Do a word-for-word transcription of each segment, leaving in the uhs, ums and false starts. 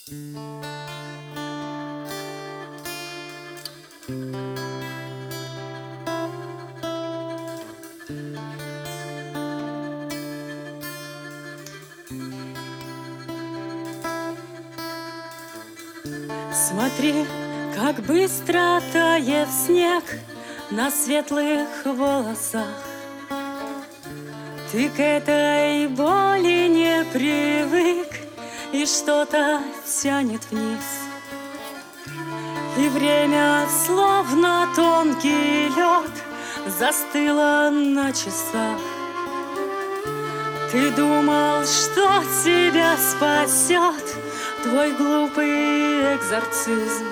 Смотри, как быстро тает снег на светлых волосах. Ты к этой боли не привык, и что-то тянет вниз. И время, словно тонкий лед, застыло на часах. Ты думал, что тебя спасет твой глупый экзорцизм.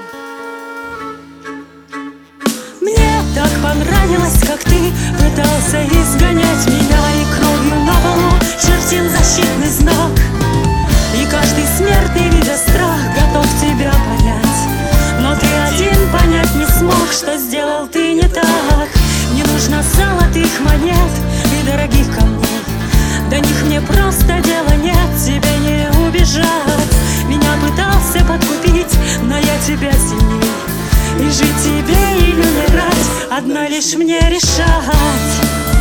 Мне так понравилось, как ты пытался изгонять меня, и кровью на полу чертил защитный знак. И каждый смертный, видя страх, готов тебя понять. Но ты один понять не смог, что сделал ты не так. Не нужно золотых монет и дорогих камней, до них мне просто дела нет, тебе не убежать. Меня пытался подкупить, но я тебя сильней. И жить тебе или умирать, одно лишь мне решать.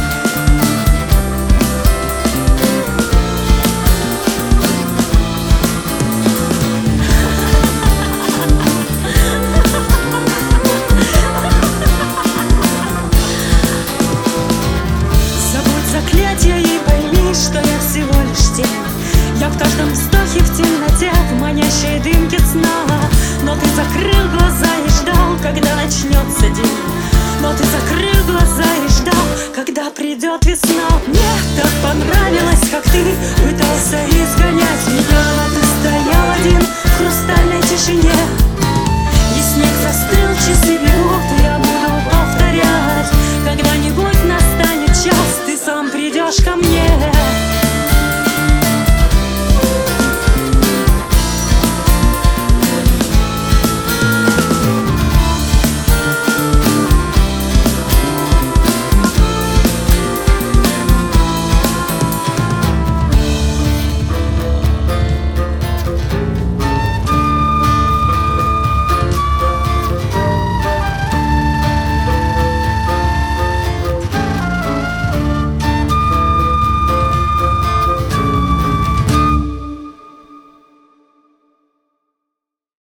Забудь заклятие и пойми, что я всего лишь тень. Я в каждом вздохе в темноте, в манящей дымке сна. Но ты закрыл глаза и ждал, когда начнется день. Но ты закрыл глаза и ждал, когда придет весна.